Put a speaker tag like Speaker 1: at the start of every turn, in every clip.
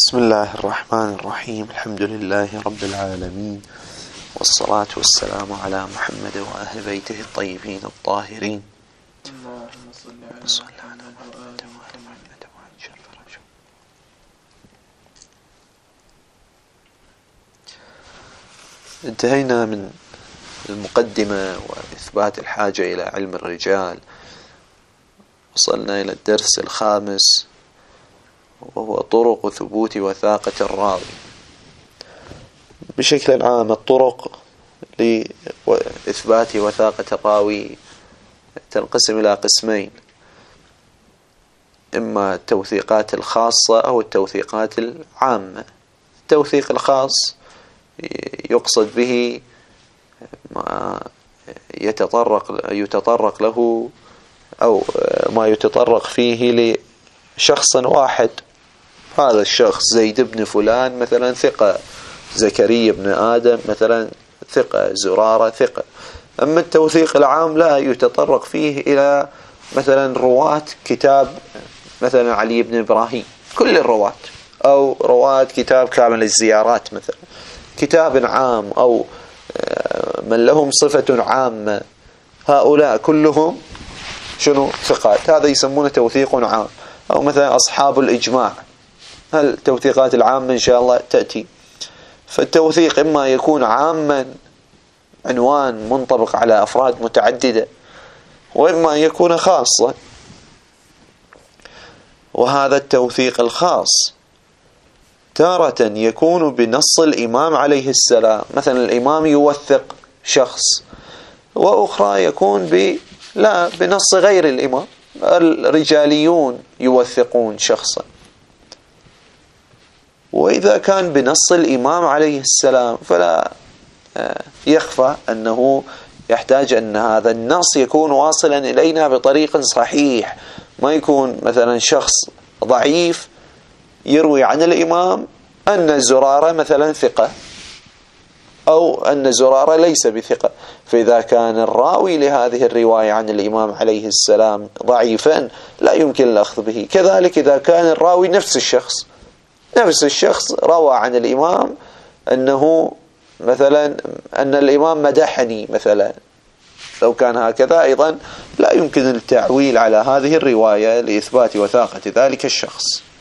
Speaker 1: بسم الله الرحمن الرحيم. الحمد لله رب العالمين، والصلاة والسلام على محمد وأهل بيته الطيبين الطاهرين.
Speaker 2: اللهم صل على محمد وآل محمد.
Speaker 1: انتهينا من المقدمة وإثبات الحاجة إلى علم الرجال، وصلنا إلى الدرس الخامس وهو طرق ثبوت وثاقة الراوي. بشكل عام الطرق لإثبات وثاقة الراوي تنقسم إلى قسمين: إما التوثيقات الخاصة أو التوثيقات العامة. التوثيق الخاص يقصد به ما يتطرق له أو ما يتطرق فيه لشخص واحد. هذا الشخص زيد بن فلان مثلا ثقة، زكريا بن آدم مثلا ثقة، زرارة ثقة. أما التوثيق العام لا يتطرق فيه إلى مثلا رواة كتاب مثلا علي بن إبراهيم، كل الرواة، أو رواة كتاب كامل الزيارات مثلا، كتاب عام، أو من لهم صفة عامة، هؤلاء كلهم شنو؟ ثقات. هذا يسمونه توثيق عام. أو مثلا أصحاب الإجماع، التوثيقات العامة إن شاء الله تأتي. فالتوثيق إما يكون عاما، عنوان منطبق على أفراد متعددة، وإما يكون خاصا. وهذا التوثيق الخاص تارة يكون بنص الإمام عليه السلام، مثلا الإمام يوثق شخص، وأخرى يكون بنص غير الإمام، الرجاليون يوثقون شخصا. وإذا كان بنص الإمام عليه السلام فلا يخفى أنه يحتاج أن هذا النص يكون واصلا إلينا بطريق صحيح، ما يكون مثلا شخص ضعيف يروي عن الإمام أن زرارة مثلا ثقة، أو أن زرارة ليس بثقة. فإذا كان الراوي لهذه الرواية عن الإمام عليه السلام ضعيفا لا يمكن الأخذ به. كذلك إذا كان الراوي نفس الشخص روى عن الإمام أنه مثلا أن الإمام مدحني مثلا، لو كان هكذا أيضا لا يمكن التعويل على هذه الرواية لإثبات وثاقة ذلك الشخص.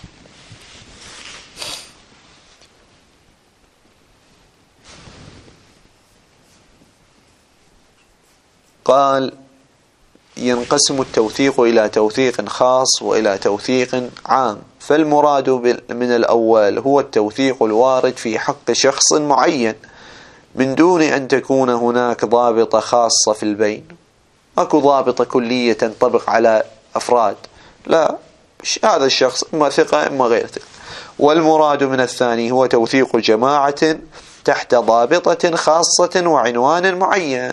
Speaker 1: قال: ينقسم التوثيق إلى توثيق خاص وإلى توثيق عام. فالمراد من الأول هو التوثيق الوارد في حق شخص معين من دون أن تكون هناك ضابطة خاصة في البين. أكو ضابطة كلية تنطبق على أفراد، لا، هذا الشخص إما ثقة إما غير ثقة. والمراد من الثاني هو توثيق جماعة تحت ضابطة خاصة وعنوان معين.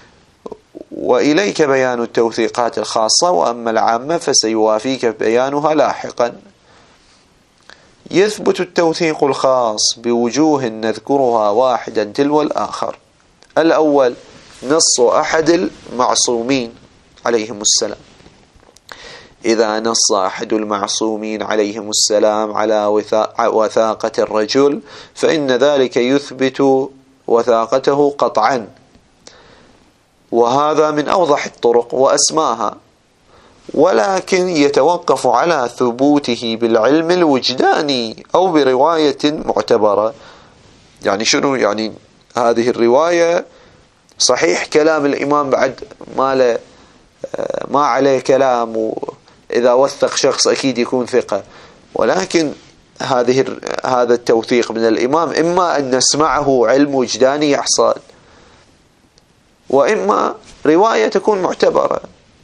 Speaker 1: وإليك بيان التوثيقات الخاصة، وأما العامة فسيوافيك بيانها لاحقا. يثبت التوثيق الخاص بوجوه نذكرها واحدا تلو الآخر. الأول نص أحد المعصومين عليهم السلام. إذا نص أحد المعصومين عليهم السلام على وثاقة الرجل فإن ذلك يثبت وثاقته قطعا، وهذا من أوضح الطرق وأسماها، ولكن يتوقف على ثبوته بالعلم الوجداني أو برواية معتبرة. يعني شنو؟ يعني هذه الرواية صحيح كلام الإمام بعد ما عليه كلام، وإذا وثق شخص أكيد يكون ثقة، ولكن هذا التوثيق من الإمام إما أن نسمعه علم وجداني يحصل، وإما رواية تكون معتبرة.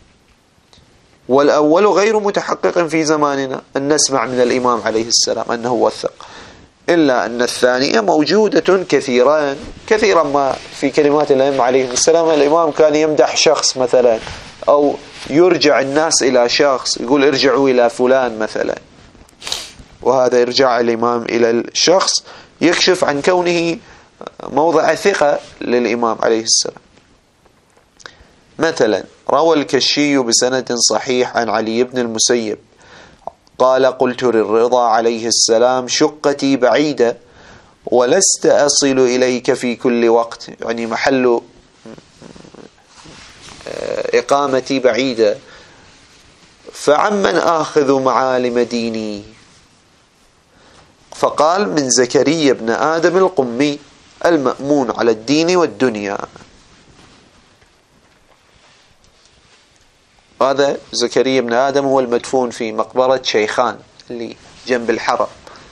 Speaker 1: والأول غير متحقق في زماننا أن نسمع من الإمام عليه السلام أنه وثق، إلا أن الثانية موجودة كثيرا ما في كلمات الأئمة عليه السلام. الإمام كان يمدح شخص مثلا، أو يرجع الناس إلى شخص، يقول ارجعوا إلى فلان مثلا، وهذا إرجاع الإمام إلى الشخص يكشف عن كونه موضع ثقة للإمام عليه السلام. مثلا روى الكشي بسند صحيح عن علي بن المسيب قال قلت للرضا عليه السلام شقتي بعيدة ولست أصل إليك في كل وقت، يعني محل إقامتي بعيدة، فعمن آخذ معالم ديني؟ فقال من زكريا بن آدم القمي المأمون على الدين والدنيا. هذا زكريا بن آدم هو المدفون في مقبرة شيخان اللي جنب الحرم،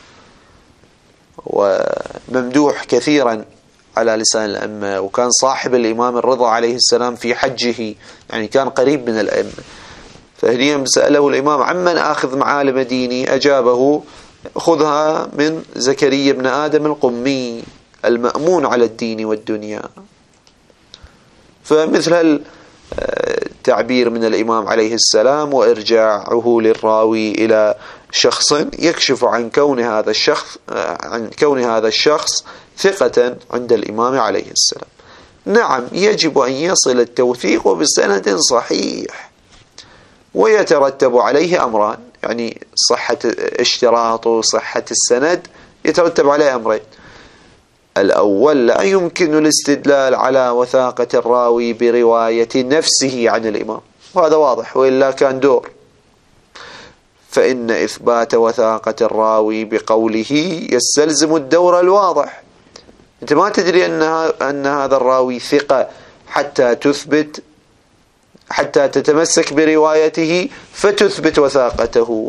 Speaker 1: وممدوح كثيرا على لسان الأئمة، وكان صاحب الإمام الرضا عليه السلام في حجه، يعني كان قريب من الأئمة. فهنيا سأله الإمام عمن آخذ معالم ديني؟ أجابه خذها من زكريا بن آدم القمي المأمون على الدين والدنيا. فمثل التعبير من الإمام عليه السلام وإرجاعه للراوي إلى شخص يكشف عن كون هذا الشخص ثقة عند الإمام عليه السلام. نعم، يجب أن يصل التوثيق بسند صحيح، ويترتب عليه أمران، يعني صحة اشتراط وصحة السند يترتب عليه أمرين. الأول، لا يمكن الاستدلال على وثاقة الراوي برواية نفسه عن الإمام، وهذا واضح، وإلا كان دور. فإن إثبات وثاقة الراوي بقوله يستلزم الدور الواضح. أنت ما تدري أن هذا الراوي ثقة حتى تتمسك بروايته فتثبت وثاقته.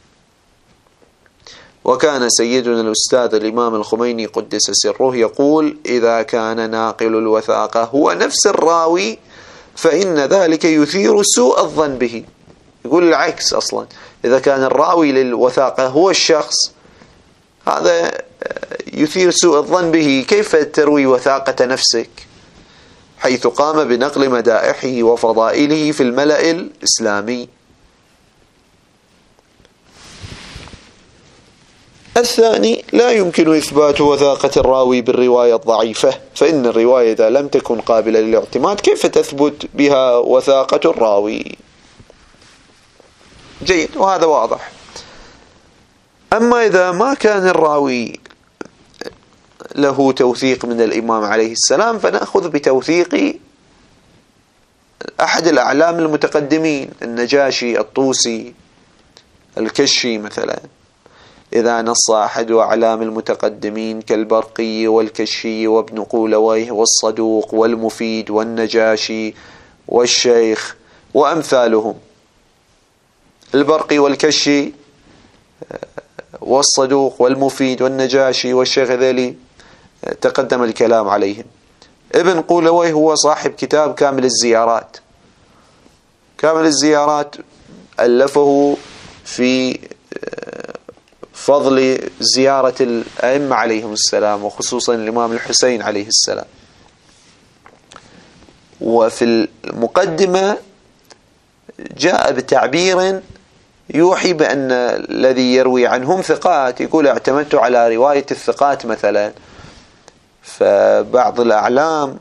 Speaker 1: وكان سيدنا الأستاذ الإمام الخميني قدس سره يقول: إذا كان ناقل الوثاقة هو نفس الراوي فإن ذلك يثير سوء الظن به. يقول العكس أصلا، إذا كان الراوي للوثاقة هو الشخص، هذا يثير سوء الظن به. كيف تروي وثاقة نفسك حيث قام بنقل مدائحه وفضائله في الملأ الإسلامي؟ الثاني، لا يمكن إثبات وثاقة الراوي بالرواية الضعيفة، فإن الرواية إذا لم تكن قابلة للاعتماد كيف تثبت بها وثاقة الراوي؟ جيد، وهذا واضح. أما إذا ما كان الراوي له توثيق من الإمام عليه السلام، فنأخذ بتوثيق أحد الأعلام المتقدمين، النجاشي، الطوسي، الكشي مثلا. إذا نص أحد أعلام المتقدمين كالبرقي والكشي وابن قولويه والصدوق والمفيد والنجاشي والشيخ وأمثالهم، البرقي والكشي والصدوق والمفيد والنجاشي والشيخ، ذلك تقدم الكلام عليهم. ابن قولويه هو صاحب كتاب كامل الزيارات. كامل الزيارات ألفه في فضل زيارة الأئمة عليهم السلام، وخصوصا الإمام الحسين عليه السلام. وفي المقدمة جاء بتعبير يوحي بأن الذي يروي عنهم ثقات، يقول: اعتمدت على رواية الثقات مثلا. فبعض الأعلام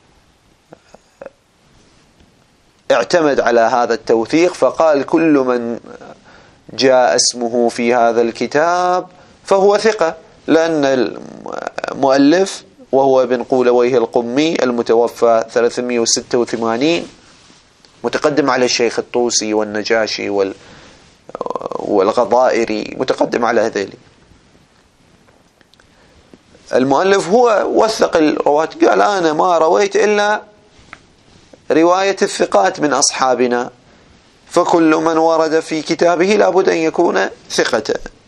Speaker 1: اعتمد على هذا التوثيق، فقال: كل من جاء اسمه في هذا الكتاب فهو ثقة، لأن المؤلف وهو ابن قولويه القمي المتوفى 386 متقدم على الشيخ الطوسي والنجاشي والغضائري، متقدم على هذيل. المؤلف هو وثق الرواة، قال: أنا ما رويت إلا رواية الثقات من أصحابنا، فكل من ورد في كتابه لابد أن يكون ثقة.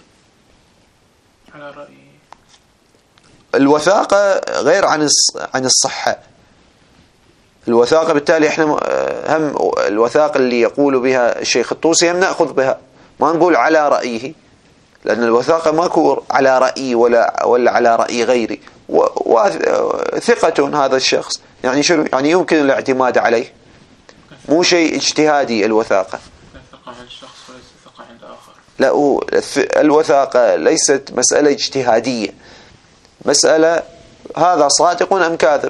Speaker 2: على رأيي
Speaker 1: الوثاقة غير عن الصحة. الوثاقة بالتالي احنا هم الوثاقة اللي يقول بها الشيخ الطوسي هم نأخذ بها، ما نقول على رأيه، لأن الوثاقة ما يكون على رأيي ولا على رأي غيري. وثقة هذا الشخص، يعني شنو؟ يعني يمكن الاعتماد عليه، مو شيء اجتهادي. الوثاقة
Speaker 2: ثقة عند شخص وليس ثقة عند آخر.
Speaker 1: لا، الوثاقة ليست مسألة اجتهادية، مسألة هذا صادق أم كاذب.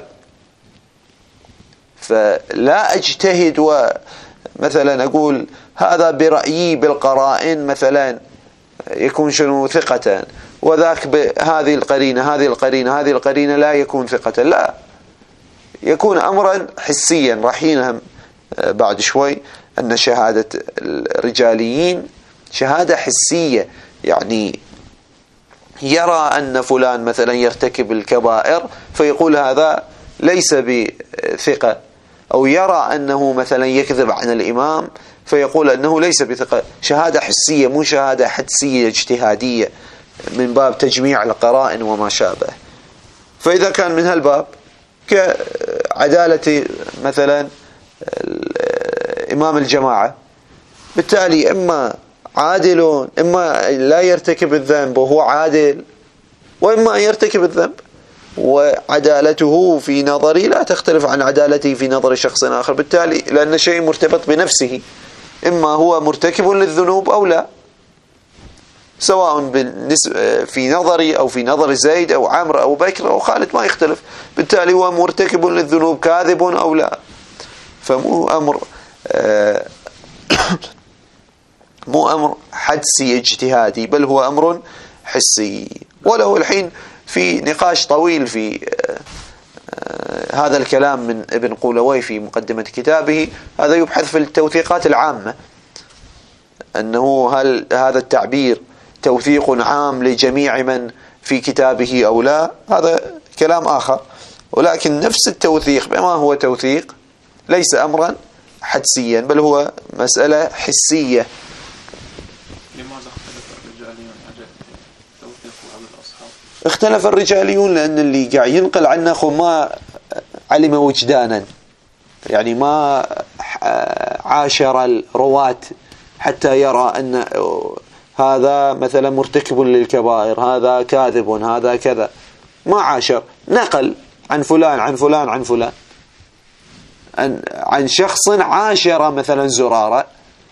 Speaker 1: فلا أجتهد ومثلا أقول هذا برأيي بالقرائن مثلا يكون شنو ثقة، وذاك بهذه القرينة لا يكون ثقة، لا، يكون أمرا حسيا. راح ينهم بعد شوي أن شهادة الرجاليين شهادة حسية، يعني يرى أن فلان مثلا يرتكب الكبائر فيقول هذا ليس بثقة، أو يرى أنه مثلا يكذب عن الإمام فيقول أنه ليس بثقة. شهادة حسية، مو شهادة حدسية اجتهادية من باب تجميع القرائن وما شابه. فإذا كان من هالباب كعدالة مثلا إمام الجماعة، بالتالي إما عادل، إما لا يرتكب الذنب وهو عادل، وإما يرتكب الذنب وعدالته في نظري لا تختلف عن عدالته في نظر شخص آخر. بالتالي لأن شيء مرتبط بنفسه، إما هو مرتكب للذنوب أو لا، سواء في نظري أو في نظر زيد أو عمرو أو بكر أو خالد ما يختلف. بالتالي هو مرتكب للذنوب كاذب أو لا. فمو أمر مو أمر حدسي اجتهادي، بل هو أمر حسي. وله الحين في نقاش طويل في هذا الكلام من ابن قولوي في مقدمة كتابه. هذا يبحث في التوثيقات العامة، أنه هل هذا التعبير توثيق عام لجميع من في كتابه أو لا، هذا كلام آخر. ولكن نفس التوثيق بما هو توثيق ليس أمرا حدسيا، بل هو مسألة حسية.
Speaker 2: لماذا اختلف الرجاليون على توثيق بعض الأصحاب؟
Speaker 1: اختلف الرجاليون لأن اللي قاعد ينقل عنه ما علم وجدانا، يعني ما عاشر الرواة حتى يرى أن هذا مثلا مرتكب للكبائر، هذا كاذب، هذا كذا. ما عاشر، نقل عن فلان عن فلان عن فلان، عن شخص عاشر مثلا زرارة.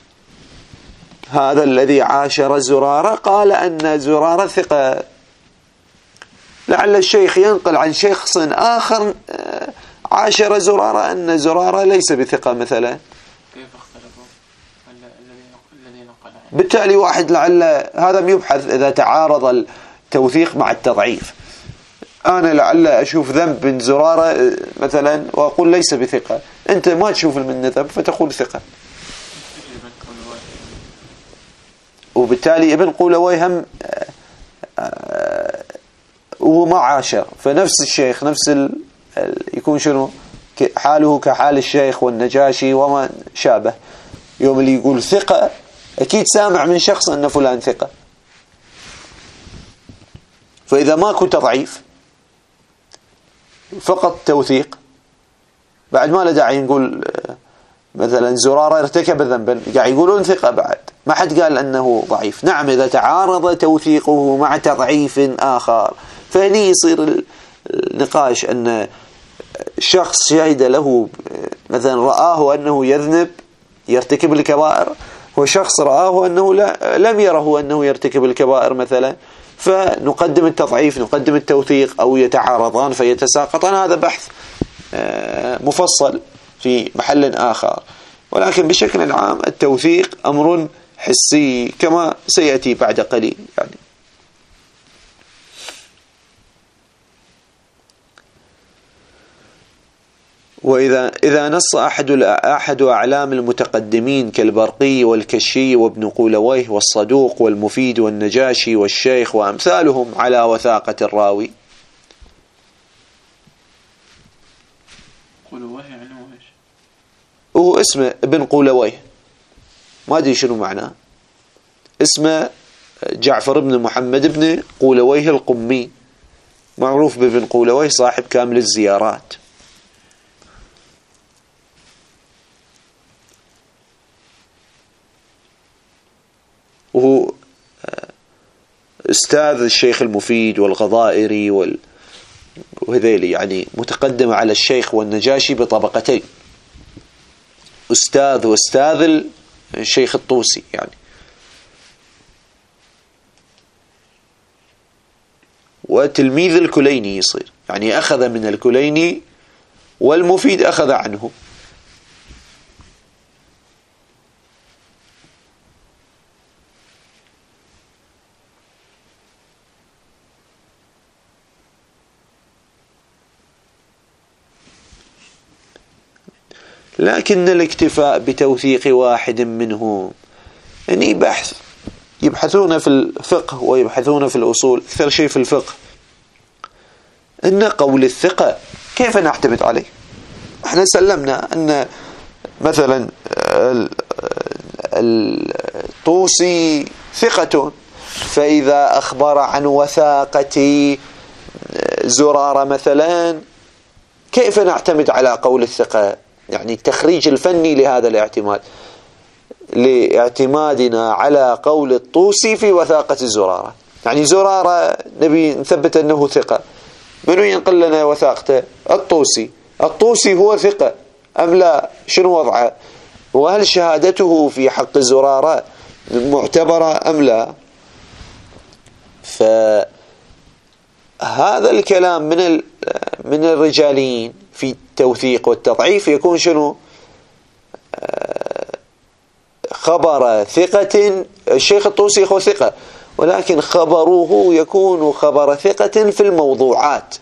Speaker 1: هذا الذي عاشر زرارة قال أن زرارة ثقة. لعل الشيخ ينقل عن شخص آخر عاشر زرارة أن زرارة ليس بثقة مثلا.
Speaker 2: كيف اختلفوا الذي نقل عنه؟
Speaker 1: بالتالي واحد لعل هذا يبحث إذا تعارض التوثيق مع التضعيف. أنا لعل أشوف ذنب من زرارة مثلا وأقول ليس بثقة، أنت ما تشوف من ذنب فتقول ثقة. وبالتالي ابن قولوي هم وهو ما عاشر، فنفس الشيخ نفس يكون شنو حاله كحال الشيخ والنجاشي وما شابه. يوم اللي يقول ثقة أكيد سامع من شخص أن فلان ثقة. فإذا ماكو تضعيف فقط توثيق، بعد ما له داعي نقول مثلا زرارة ارتكب ذنبا قاعد يقولون ثقة، بعد ما حد قال أنه ضعيف. نعم إذا تعارض توثيقه مع تضعيف آخر فهني يصير النقاش أن شخص شهد له مثلا رآه أنه يذنب يرتكب الكبائر، وشخص رآه أنه لم يره أنه يرتكب الكبائر مثلا، فنقدم التضعيف نقدم التوثيق، أو يتعارضان فيتساقطان. هذا بحث مفصل في محل آخر. ولكن بشكل عام التوثيق أمر حسي كما سيأتي بعد قليل يعني. وإذا نص أحد أعلام المتقدمين كالبرقي والكشي وابن قولويه والصدوق والمفيد والنجاشي والشيخ وأمثالهم على وثاقة الراوي.
Speaker 2: قولويه يعني ايش؟
Speaker 1: هو اسمه ابن قولويه، ما أدري شنو معناه. اسمه جعفر بن محمد بن قولويه القمي، معروف بابن قولويه صاحب كامل الزيارات. وهو أستاذ الشيخ المفيد والغضائري وهذيلي، يعني متقدم على الشيخ والنجاشي بطبقتين، أستاذ وأستاذ الشيخ الطوسي يعني. وتلميذ الكليني يصير، يعني أخذ من الكليني والمفيد أخذ عنه. لكن الاكتفاء بتوثيق واحد منهم يعني بحث يبحثون في الفقه ويبحثون في الأصول، أكثر شيء في الفقه، أن قول الثقة كيف نعتمد عليه؟ احنا سلمنا أن مثلا الطوسي ثقة، فإذا أخبر عن وثاقة زرارة مثلا كيف نعتمد على قول الثقة؟ يعني التخريج الفني لهذا الاعتماد، لاعتمادنا على قول الطوسي في وثاقة زرارة. يعني زرارة نبي نثبت أنه ثقة، منو ينقل لنا وثاقته؟ الطوسي هو ثقة أم لا؟ شنو وضعه؟ وهل شهادته في حق زرارة معتبرة أم لا؟ فهذا الكلام من الرجاليين في التوثيق والتضعيف يكون شنو؟ خبر ثقة. الشيخ الطوسي هو ثقة، ولكن خبره يكون خبر ثقة في الموضوعات.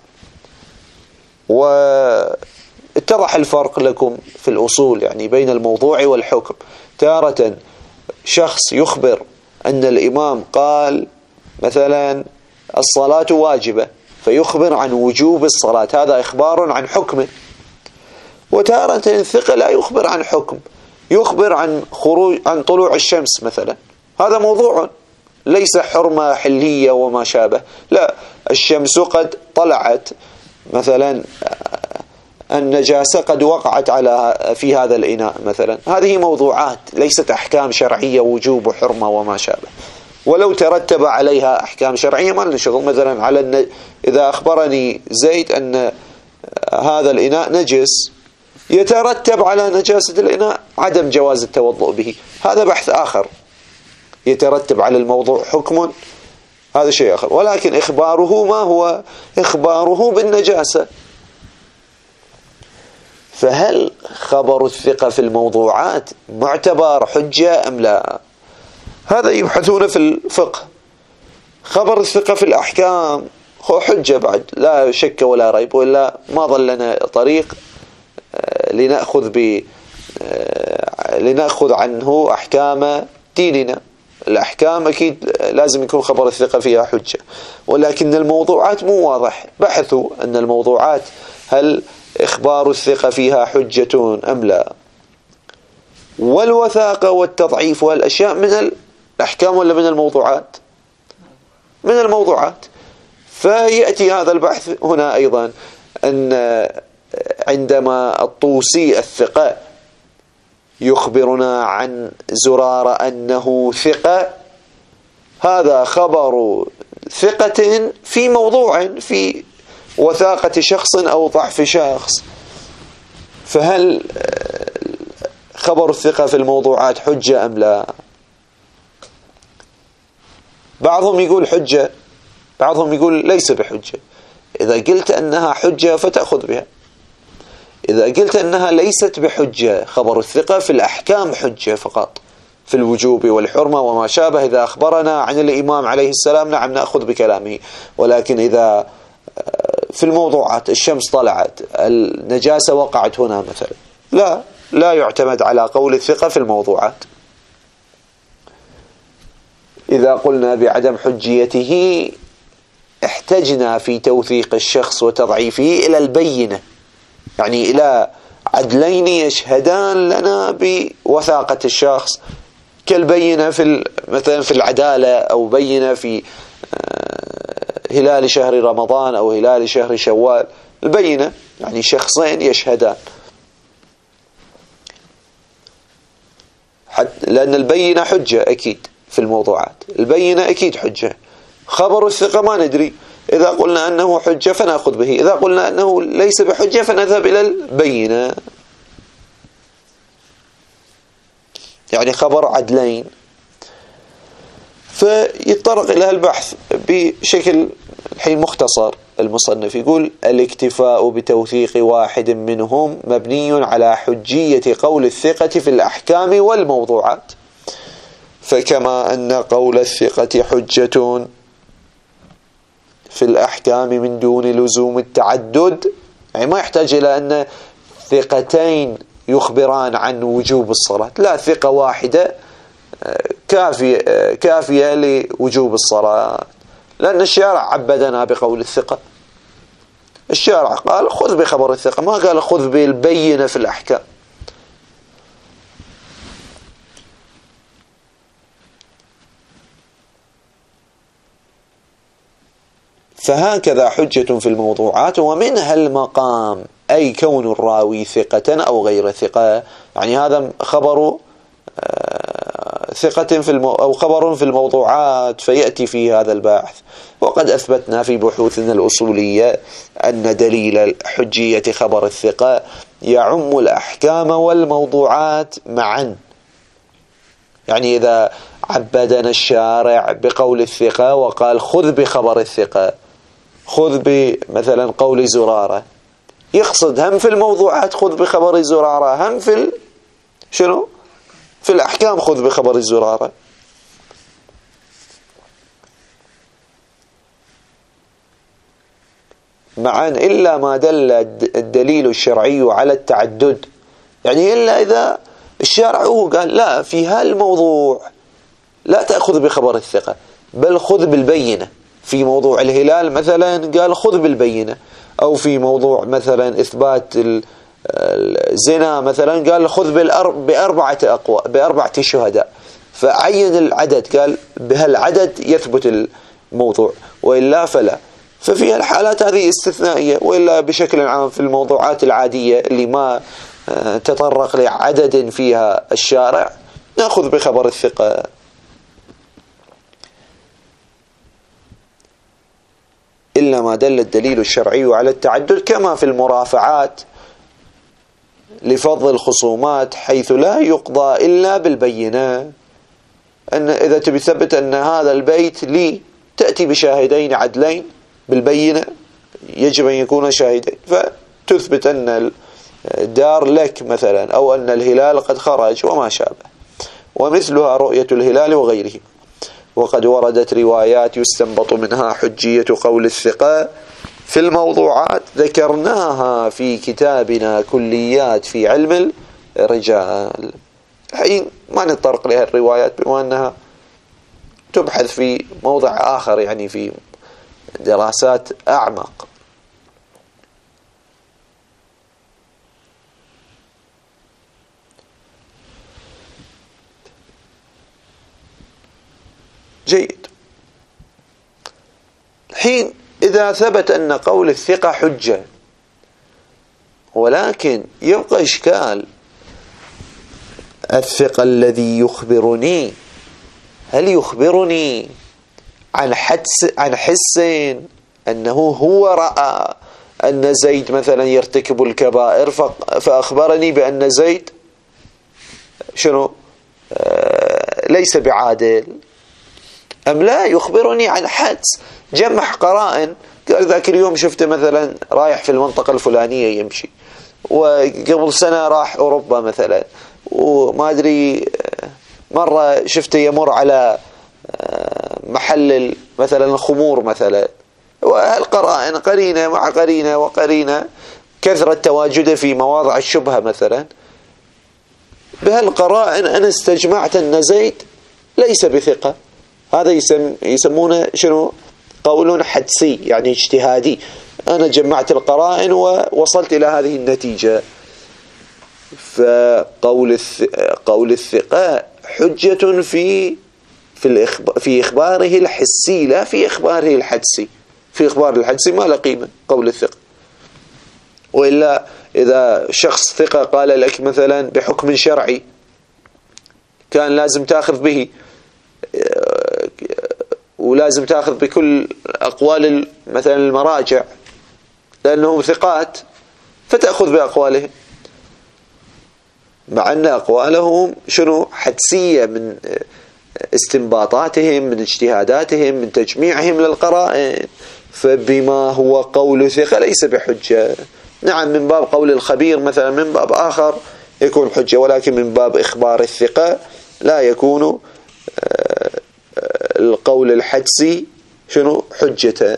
Speaker 1: واتضح الفرق لكم في الأصول يعني بين الموضوع والحكم. تارة شخص يخبر أن الإمام قال مثلا الصلاة واجبة، فيخبر عن وجوب الصلاة، هذا إخبار عن حكم. وتارة الثقة لا يخبر عن حكم، يخبر عن طلوع الشمس مثلا، هذا موضوع ليس حرمة حلية وما شابه، لا، الشمس قد طلعت مثلا، النجاسة قد وقعت في هذا الإناء مثلا، هذه موضوعات ليست أحكام شرعية وجوب وحرمة وما شابه. ولو ترتب عليها أحكام شرعية ما لنا شغل. مثلا إذا أخبرني زيد أن هذا الإناء نجس، يترتب على نجاسة الإناء عدم جواز التوضؤ به، هذا بحث آخر. يترتب على الموضوع حكم، هذا شيء آخر. ولكن إخباره ما هو؟ إخباره بالنجاسة. فهل خبر الثقة في الموضوعات معتبر حجة أم لا؟ هذا يبحثون في الفقه. خبر الثقة في الأحكام هو حجة بعد، لا شك ولا ريب، وإلا ما ظل لنا طريق لنأخذ عنه أحكام ديننا. الأحكام أكيد لازم يكون خبر الثقة فيها حجة، ولكن الموضوعات مو واضح. بحثوا أن الموضوعات هل إخبار الثقة فيها حجة أم لا؟ والوثاقة والتضعيف والأشياء من الأحكام ولا من الموضوعات؟ من الموضوعات. فيأتي هذا البحث هنا أيضا، أن عندما الطوسي الثقة يخبرنا عن زرارة أنه ثقة، هذا خبر ثقة في موضوع، في وثاقة شخص أو ضعف شخص. فهل خبر الثقة في الموضوعات حجة أم لا؟ بعضهم يقول حجة، بعضهم يقول ليس بحجة. إذا قلت أنها حجة فتأخذ بها، إذا قلت أنها ليست بحجة، خبر الثقة في الأحكام حجة فقط، في الوجوب والحرمة وما شابه. إذا أخبرنا عن الإمام عليه السلام نعم نأخذ بكلامه، ولكن إذا في الموضوعات الشمس طلعت، النجاسة وقعت هنا مثلا، لا يعتمد على قول الثقة في الموضوعات. إذا قلنا بعدم حجيته احتجنا في توثيق الشخص وتضعيفه إلى البينة، يعني إلى عدلين يشهدان لنا بوثاقة الشخص، كالبينة مثلا في العدالة، أو بينة في هلال شهر رمضان أو هلال شهر شوال. البينة يعني شخصين يشهدان، لأن البينة حجة أكيد في الموضوعات، البينة أكيد حجة. خبر الثقة ما ندري، إذا قلنا أنه حجة فنأخذ به، إذا قلنا أنه ليس بحجة فنذهب إلى البينة. يعني خبر عدلين. فيتطرق إلى البحث بشكل الحين مختصر. المصنف يقول الاكتفاء بتوثيق واحد منهم مبني على حجية قول الثقة في الأحكام والموضوعات، فكما أن قول الثقة حجة في الأحكام من دون لزوم التعدد، يعني ما يحتاج إلى أن ثقتين يخبران عن وجوب الصلاة، لا، ثقة واحدة كافية لوجوب الصلاة، لأن الشارع عبدنا بقول الثقة. الشارع قال خذ بخبر الثقة، ما قال خذ بالبينة في الأحكام. فهكذا حجة في الموضوعات، ومنها المقام، أي كون الراوي ثقة أو غير ثقة. يعني هذا خبر ثقة أو خبر في الموضوعات، فيأتي في هذا البحث. وقد أثبتنا في بحوثنا الأصولية أن دليل حجية خبر الثقة يعم الأحكام والموضوعات معا. يعني إذا عبدنا الشارع بقول الثقة وقال خذ بخبر الثقة، خذ بمثلا قول زرارة، يقصد هم في الموضوعات خذ بخبر زرارة، هم في شنو؟ في الأحكام خذ بخبر الزرارة. معا إلا ما دل الدليل الشرعي على التعدد. يعني إلا إذا الشارع هو قال لا، في هالموضوع لا تأخذ بخبر الثقة بل خذ بالبينة. في موضوع الهلال مثلا قال خذ بالبينة، أو في موضوع مثلا إثبات الزنا مثلا قال خذ بأربعة شهداء، فعين العدد، قال بهالعدد يثبت الموضوع، وإلا فلا. ففي الحالات هذه استثنائية، وإلا بشكل عام في الموضوعات العادية اللي ما تطرق لعدد فيها الشارع نأخذ بخبر الثقة. إلا ما دل الدليل الشرعي على التعدد، كما في المرافعات لفض الخصومات، حيث لا يقضى إلا بالبينة. أن إذا تبي تثبت أن هذا البيت لي، تأتي بشاهدين عدلين بالبينة، يجب أن يكون شاهدين، فتثبت أن الدار لك مثلا، أو أن الهلال قد خرج وما شابه. ومثلها رؤية الهلال وغيره. وقد وردت روايات يستنبط منها حجية قول الثقة في الموضوعات، ذكرناها في كتابنا كليات في علم الرجال. الحين ما نتطرق لها الروايات، بما أنها تبحث في موضع آخر، يعني في دراسات أعمق. جيد. الحين إذا ثبت أن قول الثقة حجة، ولكن يبقى إشكال، الثقة الذي يخبرني هل يخبرني عن حس أنه هو رأى أن زيد مثلا يرتكب الكبائر فأخبرني بأن زيد شنو ليس بعادل، أم لا يخبرني عن حدس جمع قرائن؟ قال ذاك اليوم شفته مثلا رايح في المنطقة الفلانية يمشي، وقبل سنة راح أوروبا مثلا، وما أدري مرة شفته يمر على محل مثلا الخمور مثلا. والقرائن قرينة مع قرينة وقرينة، كثرة تواجده في مواضع الشبهة مثلا، بهالقرائن أنا استجمعت أن زيد ليس بثقة. هذا يسمونه شنو؟ قول حدسي، يعني اجتهادي. أنا جمعت القرائن ووصلت إلى هذه النتيجة. فقول الثقة حجة في إخباره الحسي، لا في إخباره الحدسي. في إخبار الحدسي ما له قيمة قول الثقة. وإلا إذا شخص ثقة قال لك مثلا بحكم شرعي كان لازم تأخذ به، ولازم تأخذ بكل أقوال مثلا المراجع لأنهم ثقات، فتأخذ بأقوالهم، مع أن أقوالهم شنو حدسية من استنباطاتهم، من اجتهاداتهم، من تجميعهم للقرائن. فبما هو قول ثقة ليس بحجة. نعم من باب قول الخبير مثلا من باب آخر يكون حجة، ولكن من باب إخبار الثقة لا يكون القول الحدسي شنو حجة.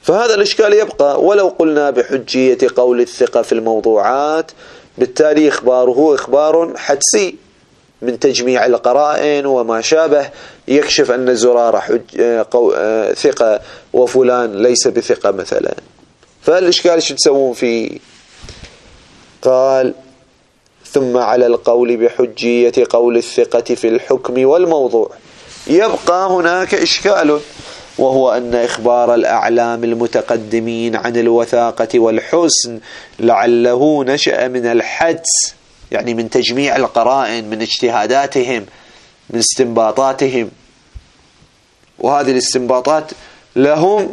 Speaker 1: فهذا الإشكال يبقى ولو قلنا بحجية قول الثقة في الموضوعات، بالتالي إخباره إخبار حدسي من تجميع القرائن وما شابه يكشف أن زرارة ثقة وفلان ليس بثقة مثلا. فالإشكال شو تسوون فيه؟ قال: ثم على القول بحجية قول الثقة في الحكم والموضوع يبقى هناك إشكال، وهو أن إخبار الأعلام المتقدمين عن الوثاقة والحسن لعله نشأ من الحدس، يعني من تجميع القرائن، من اجتهاداتهم، من استنباطاتهم، وهذه الاستنباطات لهم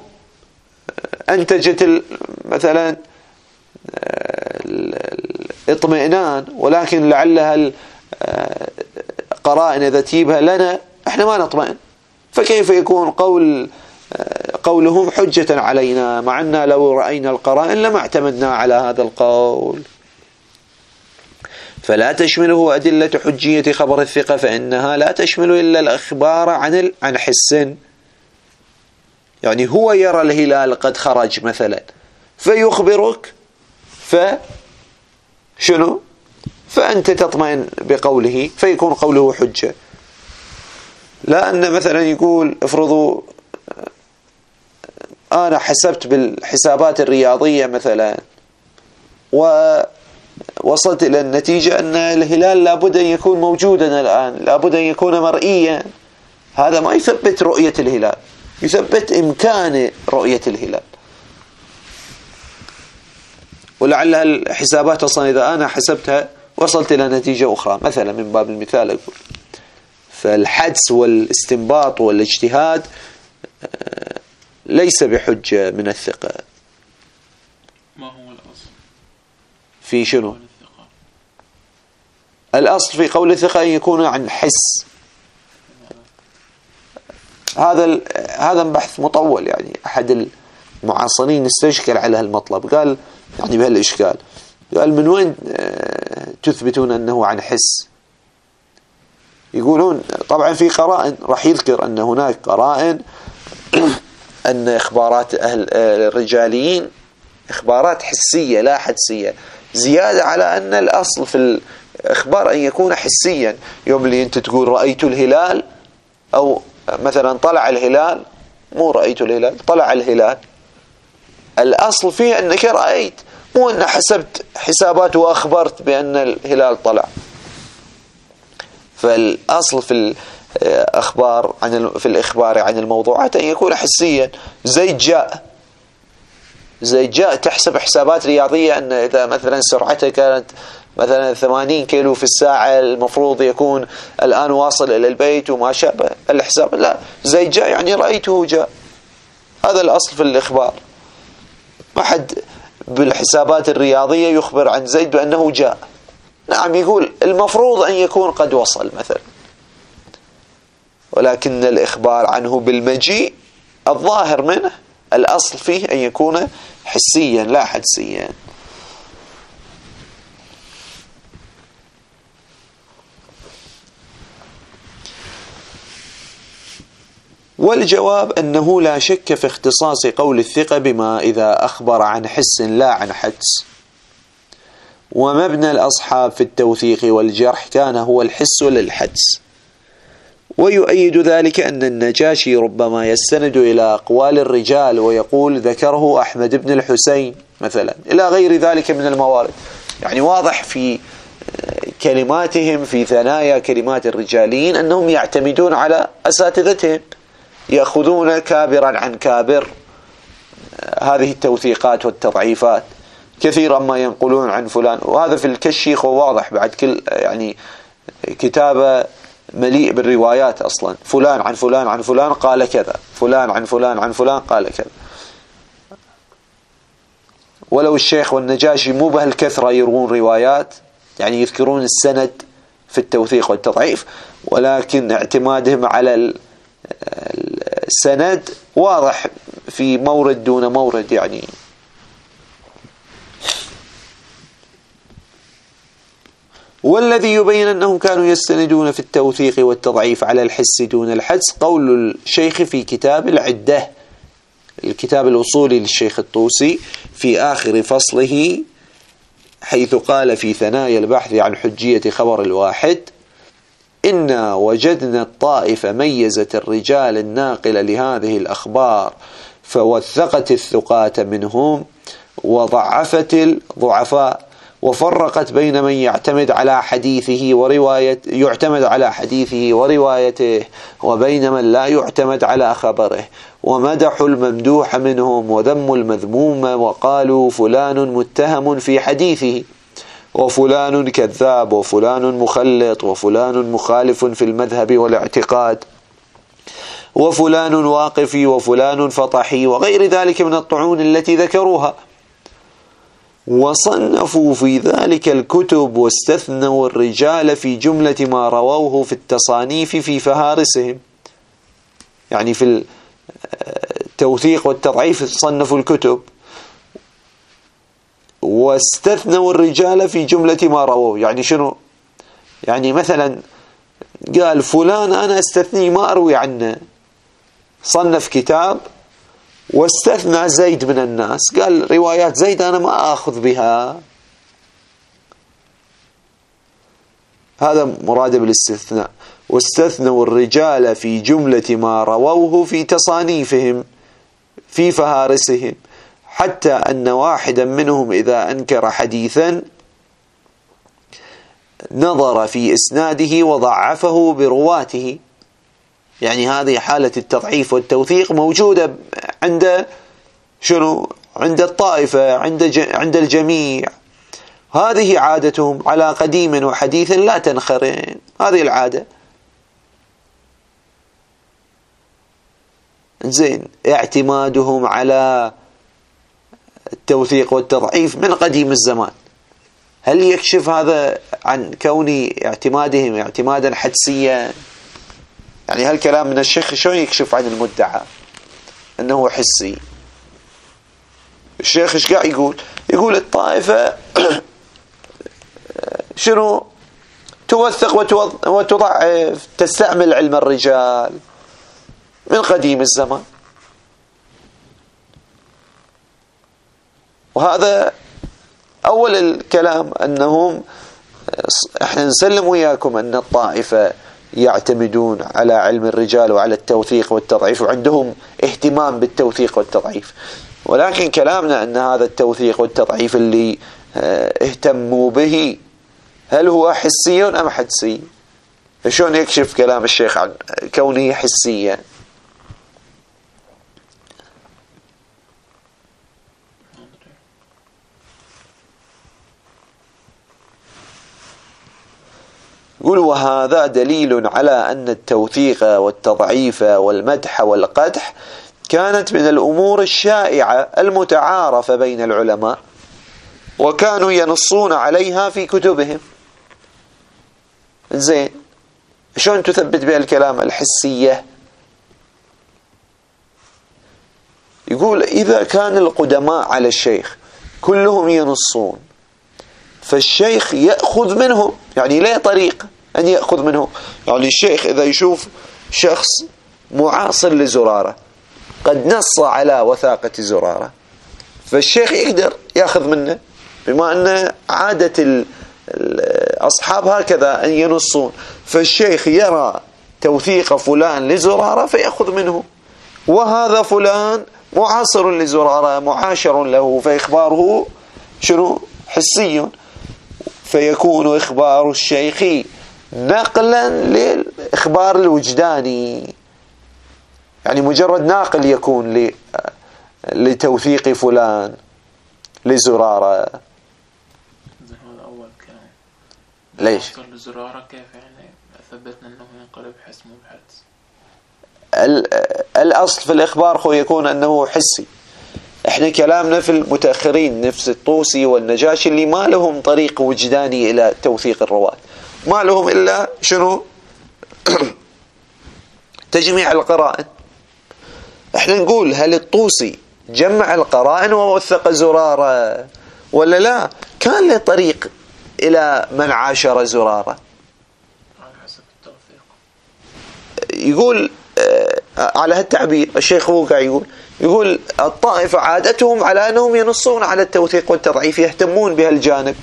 Speaker 1: أنتجت مثلا اطمئنان، ولكن لعلها القرائن إذا تجيبها لنا احنا ما نطمئن، فكيف يكون قولهم حجة علينا، مع أننا لو رأينا القرائن لما اعتمدنا على هذا القول. فلا تشمله أدلة حجية خبر الثقة، فإنها لا تشمل إلا الأخبار عن حس، يعني هو يرى الهلال قد خرج مثلا فيخبرك فشنو؟ فأنت تطمئن بقوله فيكون قوله حجة. لا أن مثلا يقول افرضوا أنا حسبت بالحسابات الرياضية مثلا ووصلت إلى النتيجة أن الهلال لابد أن يكون موجودا الآن، لابد أن يكون مرئيا. هذا ما يثبت رؤية الهلال، يثبت إمكان رؤية الهلال. ولعل الحسابات أصلا إذا أنا حسبتها وصلت إلى نتيجة أخرى مثلا، من باب المثال أقول. فالحدس والاستنباط والاجتهاد ليس بحجة من الثقة.
Speaker 2: ما هو الأصل
Speaker 1: في شنو؟ الأصل في قول الثقة أن يكون عن حس. هذا بحث مطول، يعني أحد المعاصرين استشكل على هالمطلب، قال يعني بهالإشكال، قال من وين تثبتون أنه عن حس؟ يقولون طبعا في قرائن، راح يذكر أن هناك قرائن أن إخبارات الرجاليين إخبارات حسية لا حدسية، زيادة على أن الأصل في الإخبار أن يكون حسيا. يوم اللي أنت تقول رأيت الهلال، أو مثلا طلع الهلال، مو رأيت الهلال، طلع الهلال، الأصل فيه أنك رأيت، مو أن حسبت حسابات وأخبرت بأن الهلال طلع. فالأصل في الأخبار في الإخبار عن الموضوعات أن يكون حسيا. زي جاء تحسب حسابات رياضية أن إذا مثلا سرعته كانت مثلا 80 كيلو في الساعة المفروض يكون الآن واصل إلى البيت وما شابه الحساب. لا، زي جاء يعني رأيته جاء. هذا الأصل في الإخبار. ما حد بالحسابات الرياضية يخبر عن زيد بأنه جاء. نعم، يقول المفروض أن يكون قد وصل مثلا، ولكن الإخبار عنه بالمجيء الظاهر منه الأصل فيه أن يكون حسيا لا حدسيا. والجواب أنه لا شك في اختصاص قول الثقة بما إذا أخبر عن حس لا عن حدس. ومبنى الأصحاب في التوثيق والجرح كان هو الحس للحدس. ويؤيد ذلك أن النجاشي ربما يستند إلى أقوال الرجال ويقول ذكره أحمد بن الحسين مثلا، إلى غير ذلك من الموارد. يعني واضح في كلماتهم، في ثنايا كلمات الرجاليين، أنهم يعتمدون على أساتذتهم، يأخذون كابرا عن كابر هذه التوثيقات والتضعيفات. كثيرا ما ينقلون عن فلان، وهذا في الكشيخ واضح بعد كل يعني كتابة مليء بالروايات أصلا، فلان عن فلان عن فلان قال كذا، فلان عن فلان عن فلان قال كذا. ولو الشيخ والنجاشي مو بهالكثرة يروون روايات، يعني يذكرون السند في التوثيق والتضعيف، ولكن اعتمادهم على السند واضح في مورد دون مورد. يعني والذي يبين أنهم كانوا يستندون في التوثيق والتضعيف على الحس دون الحدس قول الشيخ في كتاب العدة الكتاب الأصولي للشيخ الطوسي في آخر فصله، حيث قال في ثنايا البحث عن حجية خبر الواحد: إنا وجدنا الطائفة ميزت الرجال الناقل لهذه الأخبار فوثقت الثقات منهم وضعفت الضعفاء، وفرقت بين من يعتمد على حديثه وروايته وبين من لا يعتمد على خبره، ومدحوا الممدوح منهم وذموا المذموم، وقالوا فلان متهم في حديثه، وفلان كذاب، وفلان مخلط، وفلان مخالف في المذهب والاعتقاد، وفلان واقفي، وفلان فطحي، وغير ذلك من الطعون التي ذكروها. وصنفوا في ذلك الكتب واستثنوا الرجال في جملة ما رووه في التصانيف في فهارسهم، يعني في التوثيق والتضعيف صنفوا الكتب واستثنوا الرجال في جملة ما رووه. يعني شنو؟ يعني مثلا قال فلان أنا استثني ما أروي عنه، صنف كتاب واستثنى زيد من الناس، قال روايات زيد أنا ما أخذ بها. هذا مراد بالاستثناء. واستثنوا الرجال في جملة ما رووه في تصانيفهم في فهارسهم، حتى أن واحدا منهم إذا أنكر حديثا نظر في إسناده وضعفه برواته. يعني هذه حالة التضعيف والتوثيق موجودة عند شنو؟ عند الطائفة، عند الجميع. هذه عادتهم على قديم وحديث لا تنخرم، هذه العادة. زين، اعتمادهم على التوثيق والتضعيف من قديم الزمان. هل يكشف هذا عن كون اعتمادهم اعتمادا حدسيا؟ يعني هالكلام من الشيخ شلون يكشف عن المدعى أنه حسي؟ الشيخ ايش قاعد يقول؟ يقول الطائفة شنو؟ توثق وتضعف، تستعمل علم الرجال من قديم الزمان. وهذا أول الكلام، أنهم احنا نسلم وياكم أن الطائفة يعتمدون على علم الرجال وعلى التوثيق والتضعيف، وعندهم اهتمام بالتوثيق والتضعيف، ولكن كلامنا أن هذا التوثيق والتضعيف اللي اهتموا به هل هو حسي أم حدسي؟ فشون يكشف كلام الشيخ عن كونه حسيا؟ يقول: وهذا دليل على أن التوثيق والتضعيف والمدح والقدح كانت من الأمور الشائعة المتعارفة بين العلماء، وكانوا ينصون عليها في كتبهم. زين، شلون تثبت بها الكلام الحسية؟ يقول: إذا كان القدماء على الشيخ كلهم ينصون، فالشيخ يأخذ منهم، يعني لا طريق أن يأخذ منهم. يعني الشيخ إذا يشوف شخص معاصر لزرارة قد نص على وثاقة زرارة، فالشيخ يقدر يأخذ منه، بما أن عادة الأصحاب هكذا أن ينصون. فالشيخ يرى توثيق فلان لزرارة فيأخذ منه، وهذا فلان معاصر لزرارة معاشر له، فإخباره شنو؟ حسي، فيكون إخبار الشيخ نقلا للإخبار الوجداني، يعني مجرد ناقل يكون لتوثيق فلان لزرارة.
Speaker 2: هذا أول كلام.
Speaker 1: ليش؟
Speaker 2: لزرارة كيف يعني ثبتنا أنه ينقلب حسم بحدس؟
Speaker 1: الأصل في الإخبار هو يكون أنه حسي. احنا كلامنا في المتأخرين نفس الطوسي والنجاشي اللي ما لهم طريق وجداني إلى توثيق الرواة، ما لهم إلا شنو؟ تجميع القرائن. احنا نقول هل الطوسي جمع القرائن ووثق زرارة ولا لا؟ كان له طريق إلى من عاشر زرارة
Speaker 2: على حسب التوثيق.
Speaker 1: يقول على هالتعبير الشيخ هو قاعد يقول الطائفة عادتهم على أنهم ينصون على التوثيق والتضعيف، يهتمون بهالجانب.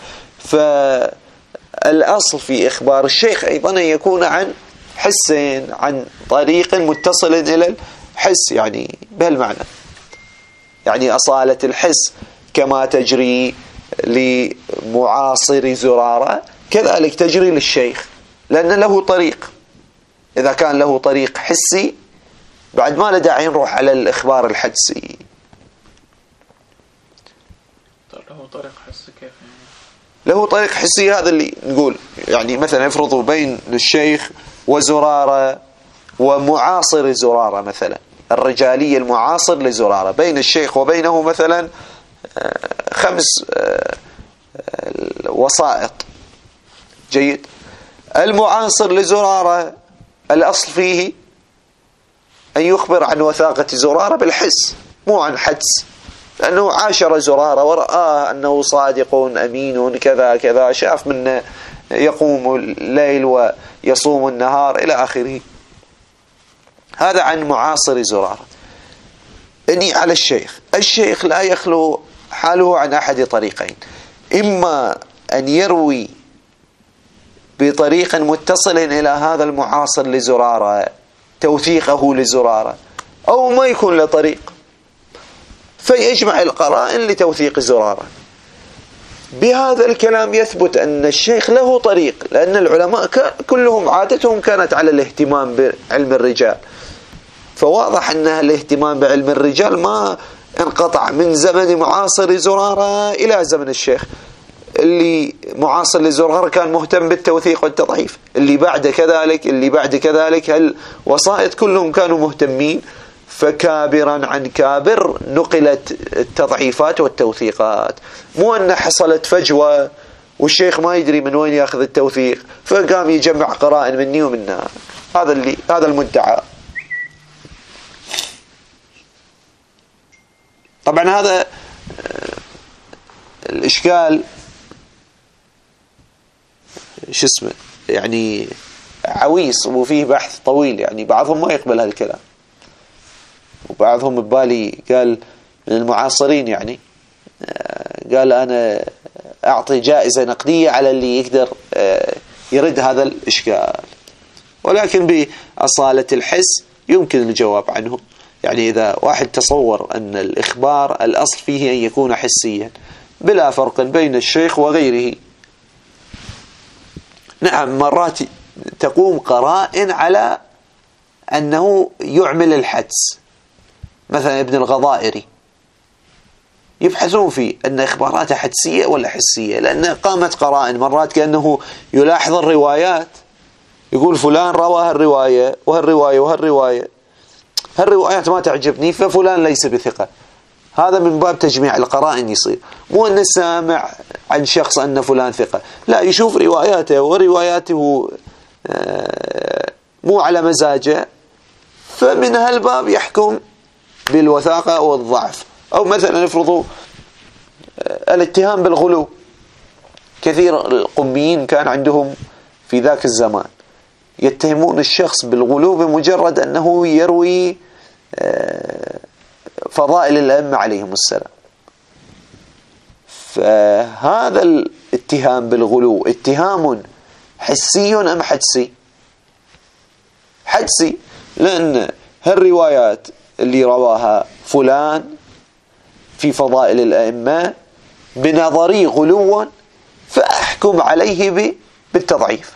Speaker 1: فالأصل في إخبار الشيخ أيضا أن يكون عن حس، عن طريق متصل إلى الحس، يعني بهالمعنى، يعني أصالة الحس كما تجري لمعاصر زرارة كذلك تجري للشيخ، لأن له طريق. إذا كان له طريق حسي بعد ما له داعي نروح على الإخبار الحدسي.
Speaker 2: له طريق حسي كيف يعني؟
Speaker 1: له طريق حسي، هذا اللي نقول يعني مثلا افرضوا بين الشيخ وزرارة ومعاصر زرارة، مثلا الرجالي المعاصر لزرارة، بين الشيخ وبينه مثلا 5 وسائط. جيد. المعاصر لزرارة الأصل فيه أن يخبر عن وثاقة زرارة بالحس، مو عن حدس، لأنه عاشر زرارة ورآه أنه صادق أمين كذا كذا، شاف منه يقوم الليل ويصوم النهار إلى آخره. هذا عن معاصر زرارة. إني على الشيخ لا يخلو حاله عن أحد طريقين: إما أن يروي بطريق متصل إلى هذا المعاصر لزرارة توثيقه لزرارة، أو ما يكون له طريق فيجمع القرائن لتوثيق زرارة. بهذا الكلام يثبت أن الشيخ له طريق، لأن العلماء كلهم عادتهم كانت على الاهتمام بعلم الرجال، فواضح أن الاهتمام بعلم الرجال ما انقطع من زمن معاصر زرارة إلى زمن الشيخ. اللي معاصر لزرارة كان مهتم بالتوثيق والتضعيف، اللي بعد كذلك، اللي بعد كذلك، هالوسائط كلهم كانوا مهتمين، فكابرا عن كابر نقلت التضعيفات والتوثيقات. مو أن حصلت فجوة والشيخ ما يدري من وين يأخذ التوثيق فقام يجمع قرائن مني ومنها. هذا المدعى. طبعا هذا الإشكال شو اسمه يعني عويص وفيه بحث طويل، يعني بعضهم ما يقبل هالكلام، وبعضهم ببالي قال من المعاصرين يعني قال أنا أعطي جائزة نقدية على اللي يقدر يرد هذا الإشكال. ولكن بأصالة الحس يمكن الجواب عنه. يعني إذا واحد تصور أن الإخبار الأصل فيه أن يكون حسيا بلا فرق بين الشيخ وغيره، نعم مرات تقوم قرائن على أنه يعمل الحدس. مثلا ابن الغضائري يبحثون فيه أن إخباراته حدسية ولا حسية، لأن قامت قرائن مرات كأنه يلاحظ الروايات، يقول فلان روى هالرواية وهالرواية وهالرواية، هالروايات ما تعجبني ففلان ليس بثقة. هذا من باب تجميع القرائن يصير، مو أن سامع عن شخص أن فلان ثقة، لا، يشوف رواياته ورواياته مو على مزاجه، فمن هالباب يحكم بالوثاقة والضعف. أو مثلا نفرضوا الاتهام بالغلو، كثير القميين كان عندهم في ذاك الزمان يتهمون الشخص بالغلو بمجرد أنه يروي فضائل الأئمة عليهم السلام. فهذا الاتهام بالغلو اتهام حسي أم حدسي؟ حدسي، لأن هالروايات اللي رواها فلان في فضائل الأئمة بنظري غلوا فأحكم عليه بالتضعيف.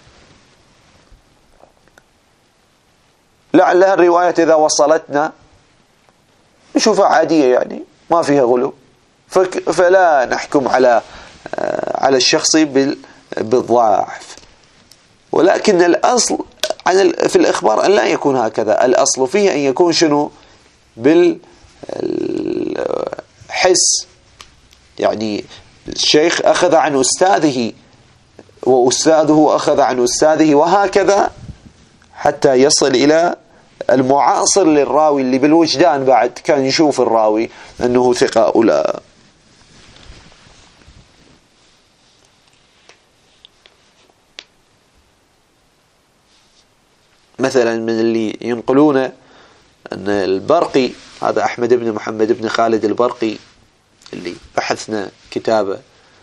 Speaker 1: لعلها الروايات إذا وصلتنا نشوفها عادية، يعني ما فيها غلو، فلا نحكم على الشخص بالضعف. ولكن الأصل في الإخبار أن لا يكون هكذا، الأصل فيه أن يكون شنو؟ بالحس. يعني الشيخ أخذ عن أستاذه وأستاذه أخذ عن أستاذه، وهكذا حتى يصل إلى المعاصر للراوي اللي بالوجدان بعد كان يشوف الراوي أنه ثقة أو لا. مثلا من اللي ينقلونه أن البرقي هذا أحمد بن محمد بن خالد البرقي اللي بحثنا كتابه،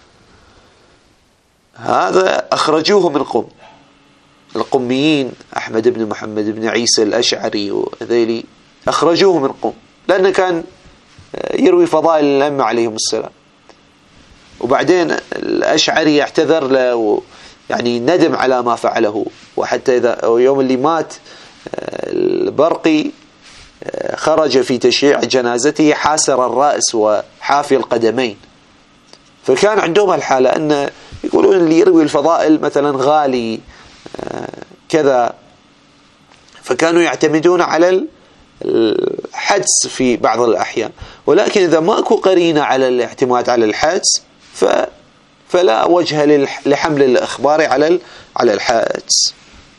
Speaker 1: هذا أخرجوه من قم. القميين أحمد بن محمد بن عيسى الأشعري وذيلي أخرجوه من قم، لأنه كان يروي فضائل الأئمة عليهم السلام. وبعدين الأشعري اعتذر له، يعني ندم على ما فعله. وحتى إذا يوم اللي مات البرقي خرج في تشييع جنازته حاسر الرأس وحافي القدمين. فكان عندهم الحالة أن يقولون اللي يروي الفضائل مثلا غالي كذا، فكانوا يعتمدون على الحدس في بعض الأحيان. ولكن إذا ماكو قرينة على الاعتماد على الحدس فلا وجه لحمل الإخبار على الحدس.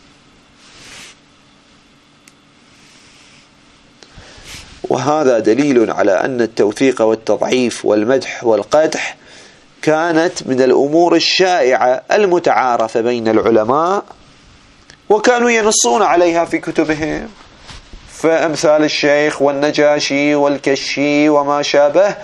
Speaker 1: وهذا دليل على أن التوثيق والتضعيف والمدح والقدح كانت من الأمور الشائعة المتعارفة بين العلماء، وكانوا ينصون عليها في كتبهم. فأمثال الشيخ والنجاشي والكشي وما شابه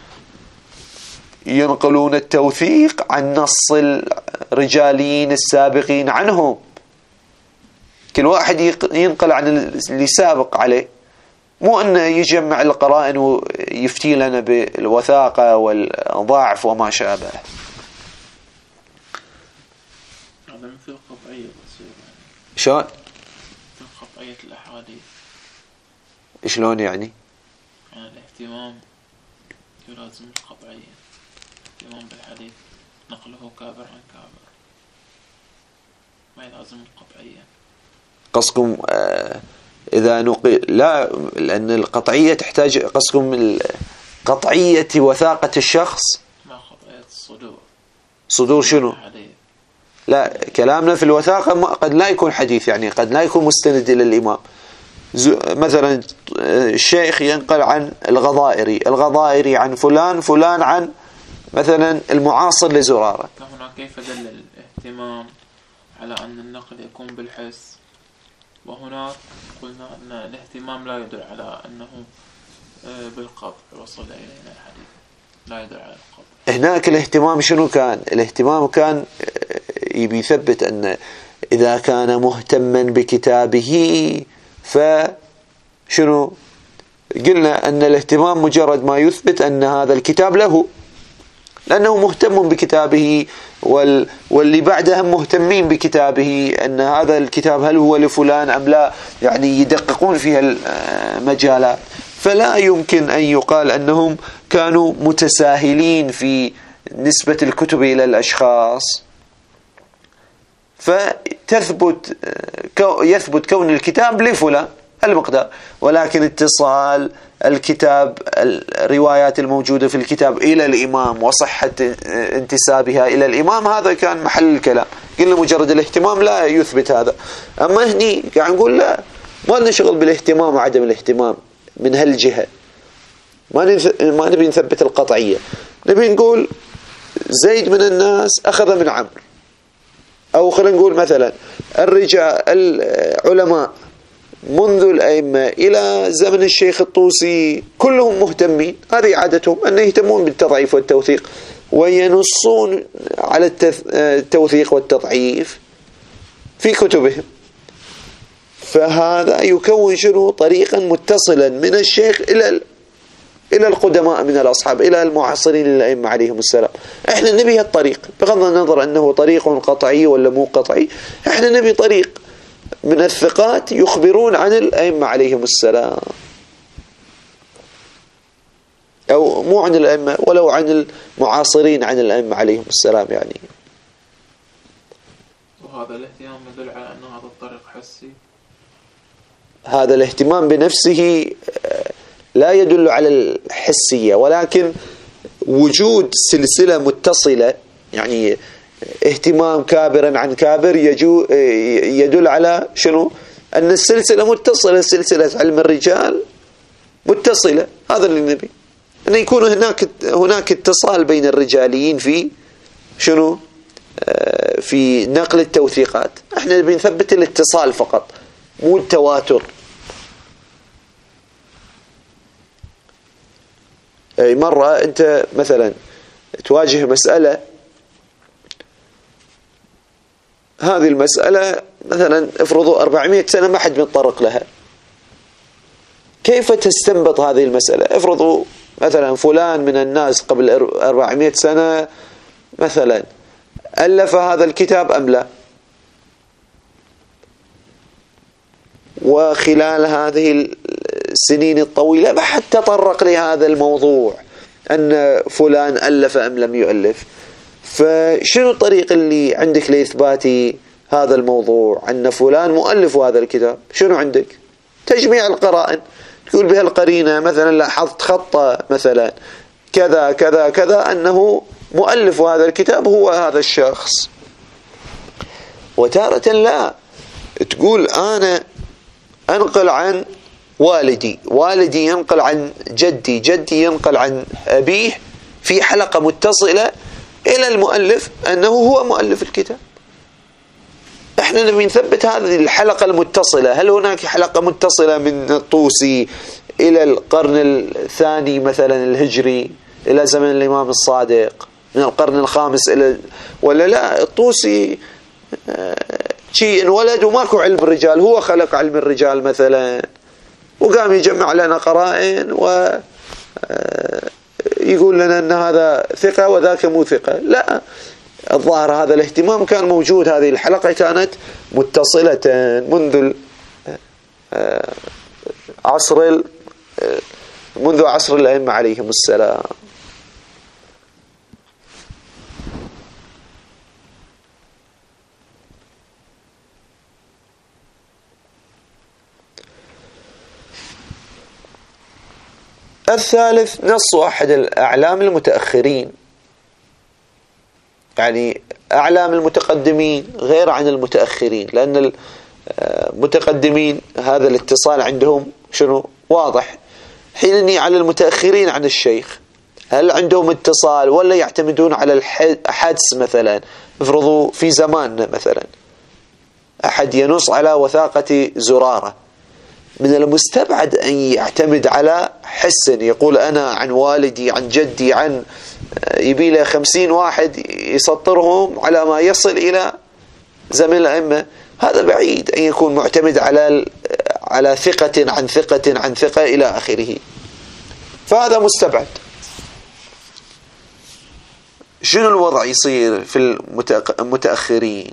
Speaker 1: ينقلون التوثيق عن نص الرجالين السابقين عنهم، كل واحد ينقل عن اللي سابق عليه، مو أنه يجمع القرائن ويفتي لنا بالوثاقة والضعف وما شابه.
Speaker 2: هذا مثل قطعية تصير.
Speaker 1: شلون؟
Speaker 2: مثل قطعية الأحاديث.
Speaker 1: شلون يعني؟
Speaker 2: يعني الاهتمام يلازم القطعية، الاهتمام بالحديث نقله كابر عن كابر، ما يلازم القطعية.
Speaker 1: قصكم إذا نقل لا، لأن القطعية تحتاج، قصكم قطعية وثاقة الشخص،
Speaker 2: ما قطعية الصدور.
Speaker 1: صدور شنو؟
Speaker 2: حديث.
Speaker 1: لا، كلامنا في الوثاقة قد لا يكون حديث، يعني قد لا يكون مستند إلى الإمام. مثلا الشيخ ينقل عن الغضائري عن فلان عن مثلا المعاصر لزرارة.
Speaker 2: هنا كيف دل الاهتمام على أن النقل يكون بالحس، وهناك قلنا أن الاهتمام لا يدل على أنه بالقطع وصل إلينا الحديث، لا يدل على القطع.
Speaker 1: هناك الاهتمام شنو كان؟ الاهتمام كان يبي يثبت أن إذا كان مهتما بكتابه فشنو؟ قلنا أن الاهتمام مجرد ما يثبت أن هذا الكتاب له، لأنه مهتم بكتابه، واللي بعده هم مهتمين بكتابه، أن هذا الكتاب هل هو لفلان أم لا، يعني يدققون فيها المجالات. فلا يمكن أن يقال أنهم كانوا متساهلين في نسبة الكتب إلى الأشخاص، يثبت كون الكتاب لفلان المقدار، ولكن اتصال الكتاب، الروايات الموجودة في الكتاب إلى الإمام وصحة انتسابها إلى الإمام، هذا كان محل الكلام. قلنا مجرد الاهتمام لا يثبت هذا. أما هني قاعد نقول لا، ما لنا شغل بالاهتمام وعدم الاهتمام من هالجهة، ما نبي نثبت القطعية، نبي نقول زيد من الناس أخذ من عمرو، أو خلينا نقول مثلا الرجال العلماء منذ الأئمة إلى زمن الشيخ الطوسي كلهم مهتمين، هذه عادتهم أن يهتمون بالتضعيف والتوثيق، وينصون على التوثيق والتضعيف في كتبهم. فهذا يكون شنو؟ طريقا متصلا من الشيخ إلى القدماء من الأصحاب، إلى المعاصرين للأئمة عليهم السلام. إحنا نبي هالطريق، بغض النظر أنه طريق قطعي ولا مو قطعي، إحنا نبي طريق من الثقات يخبرون عن الأئمة عليهم السلام، أو مو عن الأئمة ولو عن المعاصرين عن الأئمة عليهم السلام يعني.
Speaker 2: وهذا الاهتمام يدل على أن هذا الطريق حسي.
Speaker 1: هذا الاهتمام بنفسه لا يدل على الحسية، ولكن وجود سلسلة متصلة، يعني اهتمام كابرا عن كابر يدل على شنو؟ أن السلسلة متصلة، سلسلة علم الرجال متصلة. هذا اللي نبي، أن يكون هناك اتصال بين الرجاليين في شنو؟ في نقل التوثيقات. احنا نبي نثبت الاتصال فقط، مو التواتر. أي مرة أنت مثلا تواجه مسألة، هذه المسألة مثلا افرضوا 400 سنة ما حد متطرق لها، كيف تستنبط هذه المسألة؟ افرضوا مثلا فلان من الناس قبل 400 سنة مثلا ألف هذا الكتاب أم لا، وخلال هذه السنين الطويلة ما حد تطرق لهذا الموضوع أن فلان ألف أم لم يؤلف. فشنو الطريق اللي عندك لإثبات هذا الموضوع أن فلان مؤلف هذا الكتاب؟ شنو عندك؟ تجميع القرائن، تقول بها القرينة مثلا لاحظت خطة مثلا كذا كذا كذا أنه مؤلف هذا الكتاب هو هذا الشخص. وتارة لا، تقول أنا أنقل عن والدي، والدي ينقل عن جدي، جدي ينقل عن أبيه في حلقة متصلة إلى المؤلف أنه هو مؤلف الكتاب. احنا نبي نثبت هذه الحلقة المتصلة. هل هناك حلقة متصلة من الطوسي إلى القرن الثاني مثلا الهجري إلى زمن الإمام الصادق، من القرن الخامس إلى، ولا لا؟ الطوسي شيء انولد وماكو علم الرجال، هو خلق علم الرجال مثلا وقام يجمع لنا قرائن ويقول لنا أن هذا ثقة وذاك مو ثقة. لا، الظاهر هذا الاهتمام كان موجود، هذه الحلقة كانت متصلة منذ عصر الأئمة عليهم السلام. الثالث نص أحد الأعلام المتأخرين، يعني أعلام المتقدمين غير عن المتأخرين، لأن المتقدمين هذا الاتصال عندهم شنو واضح، حينني على المتأخرين عن الشيخ هل عندهم اتصال ولا يعتمدون على الحدس؟ مثلا افرضوا في زماننا مثلا أحد ينص على وثاقة زرارة، من المستبعد أن يعتمد على حس، يقول أنا عن والدي عن جدي عن، يبي له 50 واحد يسطرهم على ما يصل إلى زمن الأئمة. هذا بعيد أن يكون معتمد على ثقة عن ثقة عن ثقة إلى آخره، فهذا مستبعد. شنو الوضع يصير في المتأخرين؟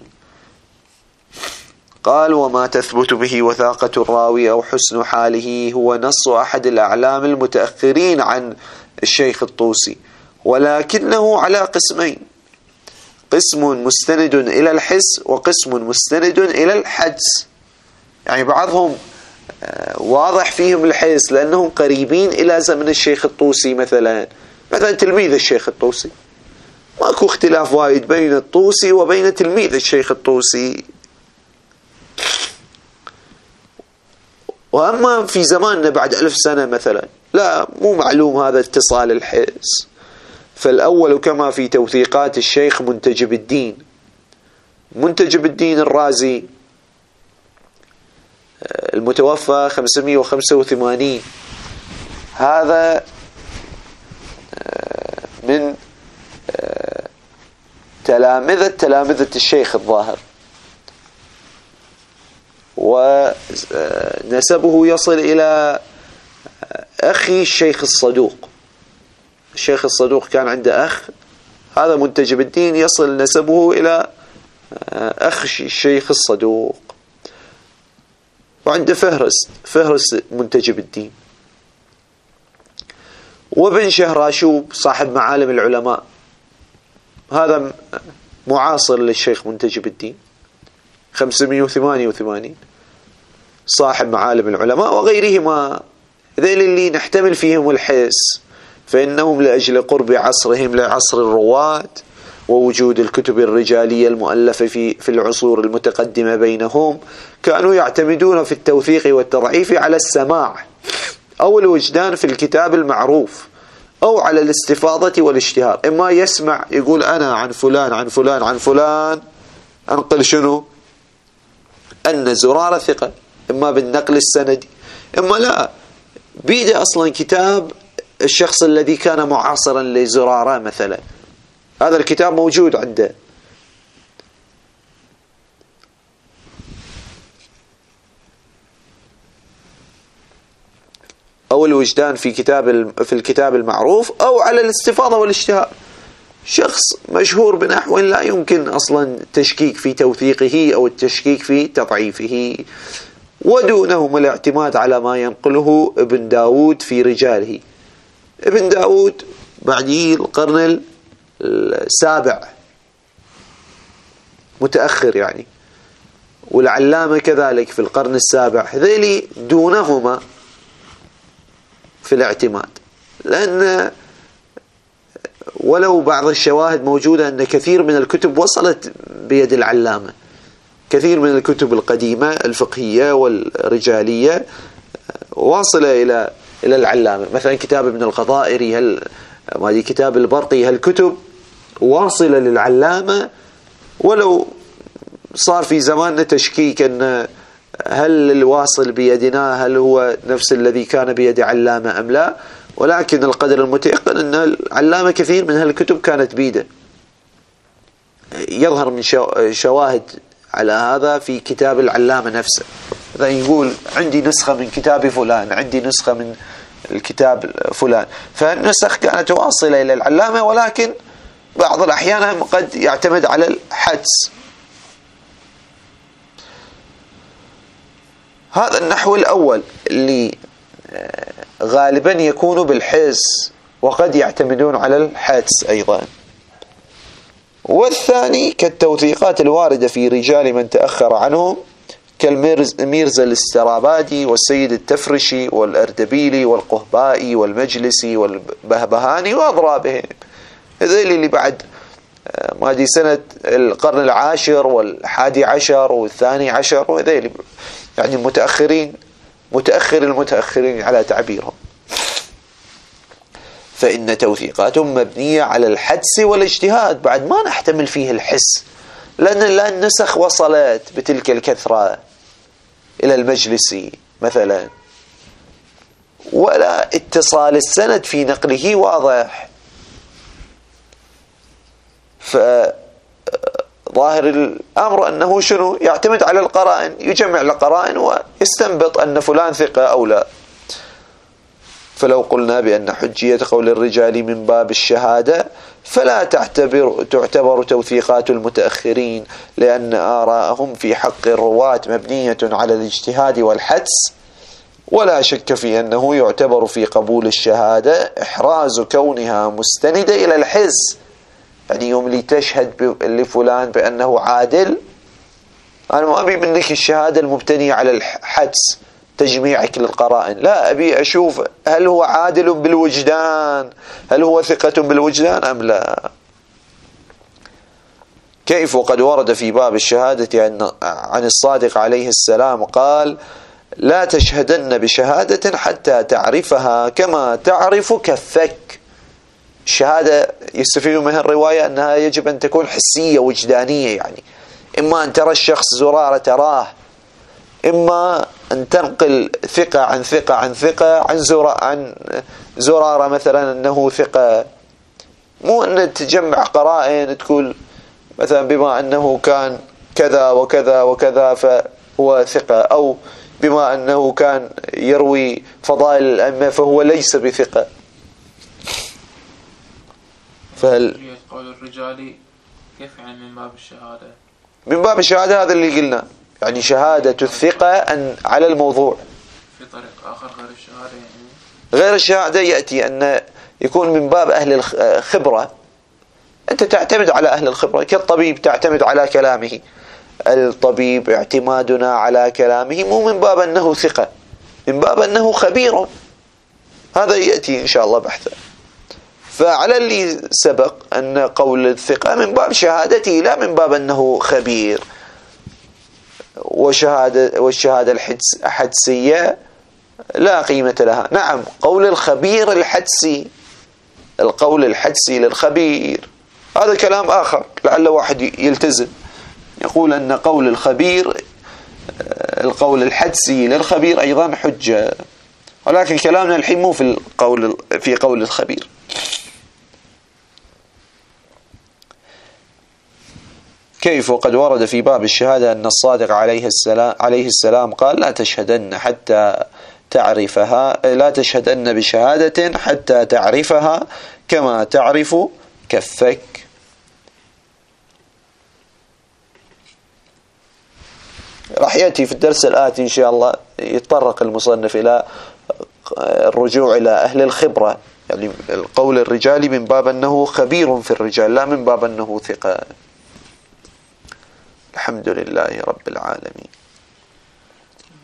Speaker 1: قال وما تثبت به وثاقة الراوي أو حسن حاله هو نص أحد الأعلام المتأخرين عن الشيخ الطوسي، ولكنه على قسمين: قسم مستند إلى الحس وقسم مستند إلى الحدس. يعني بعضهم واضح فيهم الحس لأنهم قريبين إلى زمن الشيخ الطوسي، مثلا تلميذ الشيخ الطوسي، ماكو اختلاف وايد بين الطوسي وبين تلميذ الشيخ الطوسي. وأما في زماننا بعد 1000 سنة مثلا لا، مو معلوم هذا اتصال الحس. فالأول كما في توثيقات الشيخ منتجب الدين الرازي المتوفى 585، هذا من تلامذة الشيخ الظاهر، ونسبه يصل إلى أخي الشيخ الصدوق. الشيخ الصدوق كان عنده أخ، هذا منتجب الدين يصل نسبه إلى أخ الشيخ الصدوق. وعنده فهرس منتجب الدين. وابن شهراشوب صاحب معالم العلماء، هذا معاصر للشيخ منتجب الدين 588، صاحب معالم العلماء وغيرهما. ذيل اللي نحتمل فيهم الحس، فإنهم لأجل قرب عصرهم لعصر الرواة ووجود الكتب الرجالية المؤلفة في العصور المتقدمة بينهم، كانوا يعتمدون في التوثيق والتضعيف على السماع أو الوجدان في الكتاب المعروف، أو على الاستفاضة والاشتهار. إما يسمع يقول أنا عن فلان عن فلان عن فلان، أنقل شنو؟ أن زرارة ثقة، إما بالنقل السندي، إما لا بيده أصلا كتاب الشخص الذي كان معاصرا لزرارة مثلا، هذا الكتاب موجود عنده. أو الوجدان في الكتاب المعروف، أو على الاستفاضة والاشتهار. شخص مشهور بنحو لا يمكن أصلا التشكيك في توثيقه أو التشكيك في تضعيفه، ودونهم الاعتماد على ما ينقله ابن داود في رجاله. ابن داود بعديه القرن السابع متأخر يعني، والعلامة كذلك في القرن السابع، هذيلي دونهما في الاعتماد. لأن ولو بعض الشواهد موجودة أن كثير من الكتب وصلت بيد العلامة، كثير من الكتب القديمة الفقهية والرجالية واصلة إلى العلامة. مثلا كتاب ابن القضائري، كتاب البرقي، هالكتب واصلة للعلامة، ولو صار في زماننا تشكيك أن هل الواصل بيدنا هل هو نفس الذي كان بيد علامة أم لا، ولكن القدر المتيقن أن العلامة كثير من هالكتب كانت بيده. يظهر من شواهد على هذا في كتاب العلامة نفسه، مثلا يقول عندي نسخة من كتاب فلان، عندي نسخة من الكتاب فلان، فالنسخ كانت واصلة إلى العلامة، ولكن بعض الأحيان قد يعتمد على الحدس. هذا النحو الأول اللي غالبا يكون بالحس، وقد يعتمدون على الحدس أيضا. والثاني كالتوثيقات الواردة في رجال من تأخر عنهم، كالميرزا الاسترابادي والسيد التفرشي والأردبيلي والقهبائي والمجلسي والبهبهاني وأضرابهم. هذول اللي بعد مادي سنة القرن العاشر والحادي عشر والثاني عشر، وهذول يعني متأخر المتأخرين على تعبيرهم. فإن توثيقاتهم مبنية على الحدس والاجتهاد، بعد ما نحتمل فيه الحس، لأن لا النسخ وصلت بتلك الكثرة إلى المجلسي مثلا، ولا اتصال السند في نقله واضح. فظاهر الأمر أنه شنو؟ يعتمد على القرائن، يجمع القرائن ويستنبط أن فلان ثقة أو لا. فلو قلنا بأن حجية قول الرجال من باب الشهادة، فلا تعتبر توثيقات المتأخرين، لأن آراءهم في حق الرواة مبنية على الاجتهاد والحدس. ولا شك في أنه يعتبر في قبول الشهادة إحراز كونها مستندة إلى الحس. يعني يوم اللي تشهد لفلان بأنه عادل، أنا ما أبي منك الشهادة المبتنية على الحدس تجميعك للقرائن، لا، أبي أشوف هل هو عادل بالوجدان، هل هو ثقة بالوجدان أم لا. كيف وقد ورد في باب الشهادة عن الصادق عليه السلام قال: لا تشهدن بشهادة حتى تعرفها كما تعرف كفك. الشهادة يستفيد منها الرواية أنها يجب أن تكون حسية وجدانية، يعني إما أن ترى الشخص زرارة تراه، إما أن تنقل ثقة عن ثقة عن ثقة عن زرارة مثلا أنه ثقة، مو أن تجمع قرائن تقول مثلا بما أنه كان كذا وكذا وكذا فهو ثقة، أو بما أنه كان يروي فضائل الأئمة فهو ليس بثقة.
Speaker 2: قول الرجال كيف يعني من باب الشهادة؟
Speaker 1: من باب الشهادة هذا اللي قلنا، يعني شهادة الثقة على الموضوع.
Speaker 2: في طريق آخر غير الشهادة، يعني
Speaker 1: غير الشهادة يأتي أن يكون من باب أهل الخبرة. أنت تعتمد على أهل الخبرة، كالطبيب تعتمد على كلامه. الطبيب اعتمادنا على كلامه مو من باب أنه ثقة، من باب أنه خبير. هذا يأتي إن شاء الله بحثا. فعلى اللي سبق أن قول الثقة من باب شهادته، لا من باب أنه خبير. والشهادة الحدسية لا قيمة لها. نعم، قول الخبير الحدسي، القول الحدسي للخبير هذا كلام آخر، لعل واحد يلتزم يقول أن قول الخبير، القول الحدسي للخبير أيضا حجة. ولكن كلامنا الحين مو في قول الخبير. كيف وقد ورد في باب الشهادة أن الصادق عليه السلام قال: لا تشهدن حتى تعرفها، لا تشهدن بشهادة حتى تعرفها كما تعرف كفك. راح يأتي في الدرس الآتي إن شاء الله يتطرق المصنف إلى الرجوع إلى أهل الخبرة، يعني القول الرجالي من باب أنه خبير في الرجال، لا من باب أنه ثقة. الحمد لله رب العالمين.